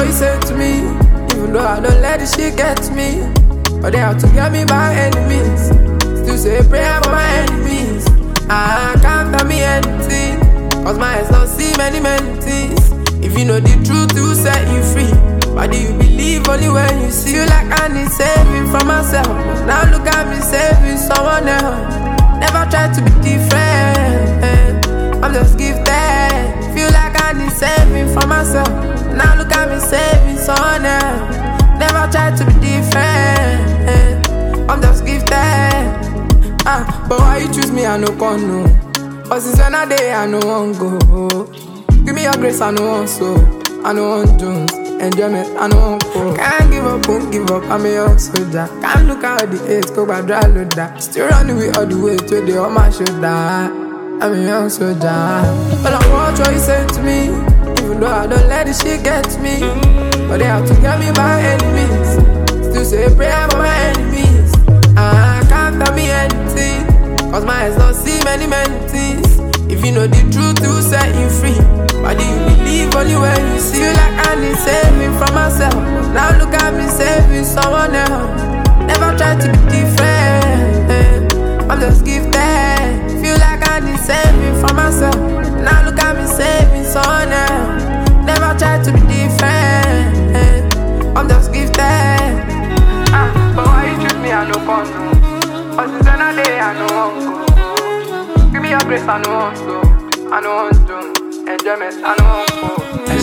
what you say to me, even though I don't let this shit get to me. But they have to get me by enemies. Still say a prayer for my enemies. I can't tell me anything, cause my eyes don't see many things. If you know the truth, to set you free. Why do you believe only when you see? You like I need saving from myself, but now look at me saving someone else. Never try to be different, I'm just gifted. Feel like I need saving from myself, now look at me saving someone else. Never try to be different, I'm just gifted. But why you choose me, I no con no. But since when I day, I no want go. Give me your grace, I no want so. I no want Jones, enjoyment, I no want go. Can't give up, won't give up, I'm a young soldier. Can't look at the age, go by dry loader. Still running with all the way to the on my shoulder. I'm a young soldier. But I watch what you say to me, even though I don't let this shit get to me. But they have to get me by enemies. Still say a prayer for my enemies. I can't tell me anything, cause my eyes don't see many things. If you know the truth, to set you free. Why do you believe only when you see? You like I need saving from myself, now look at me saving someone else. Never try to be different, I'm just gifted. Feel like I need saving from myself, now look at me saving someone else. Never try to be different, I'm just gifted. But why you choose me, I no con no. But since when I day, I no want go. Give me your grace, I no want so. I no want to enjoyment, I no want go.